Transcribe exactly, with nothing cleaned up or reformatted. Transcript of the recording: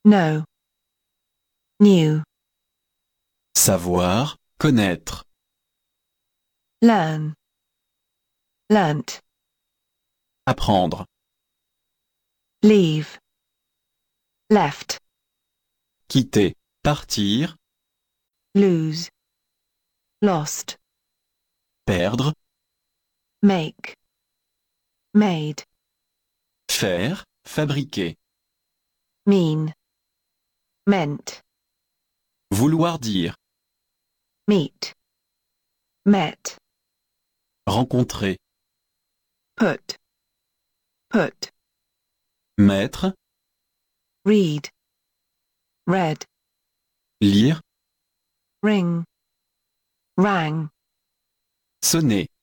know, knew. Savoir, connaître. Learn, learnt. Apprendre. Leave, left. Quitter, partir. Lose, lost. Perdre, Make, made. faire, fabriquer. Mean, meant. Vouloir dire. Meet, met. Rencontrer. Put, put. Mettre, Read, read. lire, Ring, rang. sonner.